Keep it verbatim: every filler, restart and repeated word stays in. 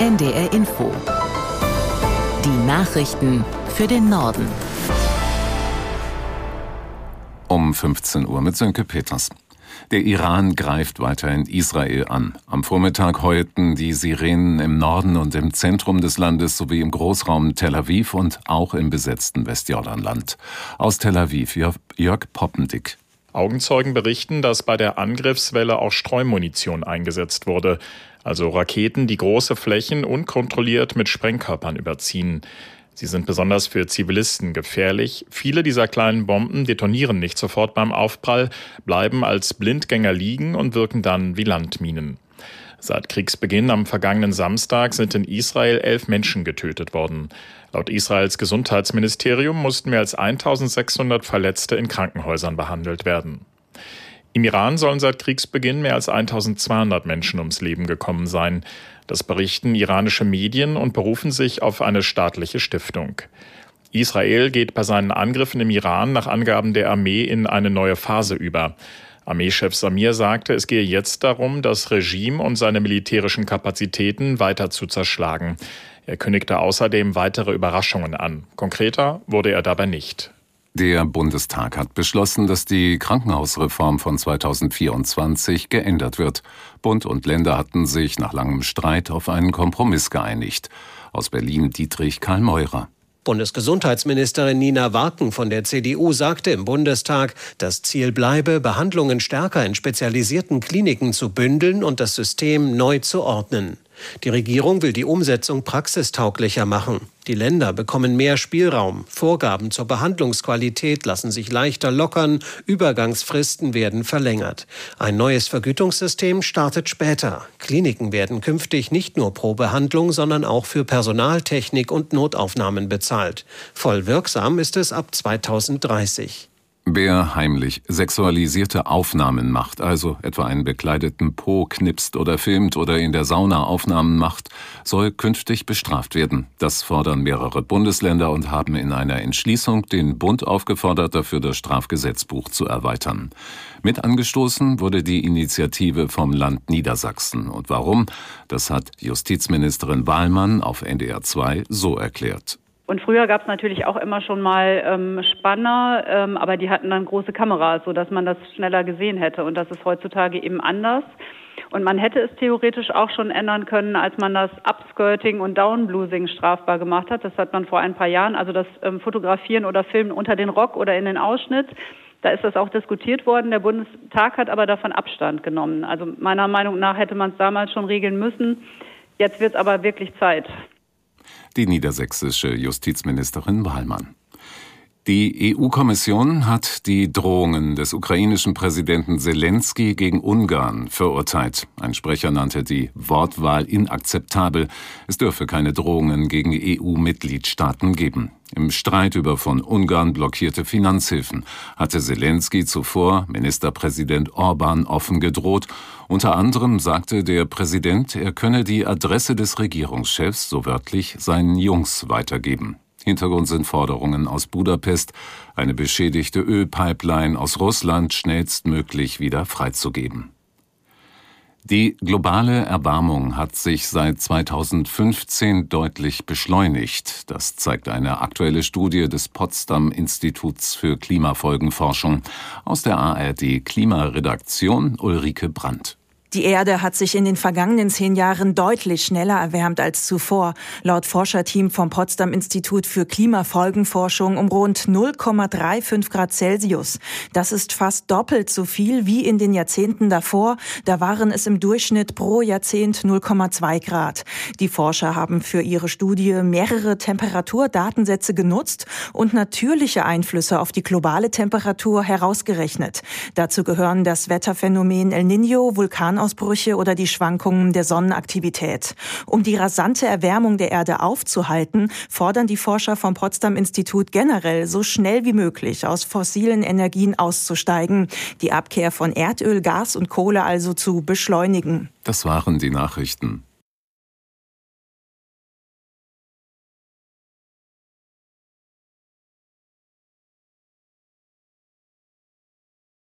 N D R Info. Die Nachrichten für den Norden. Um fünfzehn Uhr mit Sönke Peters. Der Iran greift weiterhin Israel an. Am Vormittag heulten die Sirenen im Norden und im Zentrum des Landes sowie im Großraum Tel Aviv und auch im besetzten Westjordanland. Aus Tel Aviv Jörg Poppendick. Augenzeugen berichten, dass bei der Angriffswelle auch Streumunition eingesetzt wurde, also Raketen, die große Flächen unkontrolliert mit Sprengkörpern überziehen. Sie sind besonders für Zivilisten gefährlich. Viele dieser kleinen Bomben detonieren nicht sofort beim Aufprall, bleiben als Blindgänger liegen und wirken dann wie Landminen. Seit Kriegsbeginn am vergangenen Samstag sind in Israel elf Menschen getötet worden. Laut Israels Gesundheitsministerium mussten mehr als eintausendsechshundert Verletzte in Krankenhäusern behandelt werden. Im Iran sollen seit Kriegsbeginn mehr als eintausendzweihundert Menschen ums Leben gekommen sein. Das berichten iranische Medien und berufen sich auf eine staatliche Stiftung. Israel geht bei seinen Angriffen im Iran nach Angaben der Armee in eine neue Phase über. Armeechef Samir sagte, es gehe jetzt darum, das Regime und seine militärischen Kapazitäten weiter zu zerschlagen. Er kündigte außerdem weitere Überraschungen an. Konkreter wurde er dabei nicht. Der Bundestag hat beschlossen, dass die Krankenhausreform von zweitausendvierundzwanzig geändert wird. Bund und Länder hatten sich nach langem Streit auf einen Kompromiss geeinigt. Aus Berlin Dietrich Karl Meurer. Bundesgesundheitsministerin Nina Warken von der C D U sagte im Bundestag, das Ziel bleibe, Behandlungen stärker in spezialisierten Kliniken zu bündeln und das System neu zu ordnen. Die Regierung will die Umsetzung praxistauglicher machen. Die Länder bekommen mehr Spielraum. Vorgaben zur Behandlungsqualität lassen sich leichter lockern. Übergangsfristen werden verlängert. Ein neues Vergütungssystem startet später. Kliniken werden künftig nicht nur pro Behandlung, sondern auch für Personaltechnik und Notaufnahmen bezahlt. Voll wirksam ist es ab zweitausenddreißig. Wer heimlich sexualisierte Aufnahmen macht, also etwa einen bekleideten Po knipst oder filmt oder in der Sauna Aufnahmen macht, soll künftig bestraft werden. Das fordern mehrere Bundesländer und haben in einer Entschließung den Bund aufgefordert, dafür das Strafgesetzbuch zu erweitern. Mit angestoßen wurde die Initiative vom Land Niedersachsen. Und warum? Das hat Justizministerin Wahlmann auf N D R zwei so erklärt. Und früher gab es natürlich auch immer schon mal ähm, Spanner, ähm, aber die hatten dann große Kameras, sodass man das schneller gesehen hätte. Und das ist heutzutage eben anders. Und man hätte es theoretisch auch schon ändern können, als man das Upskirting und Downblousing strafbar gemacht hat. Das hat man vor ein paar Jahren, also das ähm, Fotografieren oder Filmen unter den Rock oder in den Ausschnitt. Da ist das auch diskutiert worden. Der Bundestag hat aber davon Abstand genommen. Also meiner Meinung nach hätte man es damals schon regeln müssen. Jetzt wird es aber wirklich Zeit. Die niedersächsische Justizministerin Wahlmann. Die E U-Kommission hat die Drohungen des ukrainischen Präsidenten Selenskyj gegen Ungarn verurteilt. Ein Sprecher nannte die Wortwahl inakzeptabel. Es dürfe keine Drohungen gegen E U-Mitgliedstaaten geben. Im Streit über von Ungarn blockierte Finanzhilfen hatte Selenskyj zuvor Ministerpräsident Orban offen gedroht. Unter anderem sagte der Präsident, er könne die Adresse des Regierungschefs, so wörtlich, seinen Jungs weitergeben. Hintergrund sind Forderungen aus Budapest, eine beschädigte Ölpipeline aus Russland schnellstmöglich wieder freizugeben. Die globale Erwärmung hat sich seit zweitausendfünfzehn deutlich beschleunigt. Das zeigt eine aktuelle Studie des Potsdam Instituts für Klimafolgenforschung. Aus der A R D Klimaredaktion Ulrike Brandt. Die Erde hat sich in den vergangenen zehn Jahren deutlich schneller erwärmt als zuvor. Laut Forscherteam vom Potsdam Institut für Klimafolgenforschung um rund null Komma fünfunddreißig Grad Celsius. Das ist fast doppelt so viel wie in den Jahrzehnten davor. Da waren es im Durchschnitt pro Jahrzehnt null Komma zwei Grad. Die Forscher haben für ihre Studie mehrere Temperaturdatensätze genutzt und natürliche Einflüsse auf die globale Temperatur herausgerechnet. Dazu gehören das Wetterphänomen El Niño, Vulkanausbrüche oder die Schwankungen der Sonnenaktivität. Um die rasante Erwärmung der Erde aufzuhalten, fordern die Forscher vom Potsdam Institut generell so schnell wie möglich aus fossilen Energien auszusteigen, die Abkehr von Erdöl, Gas und Kohle also zu beschleunigen. Das waren die Nachrichten.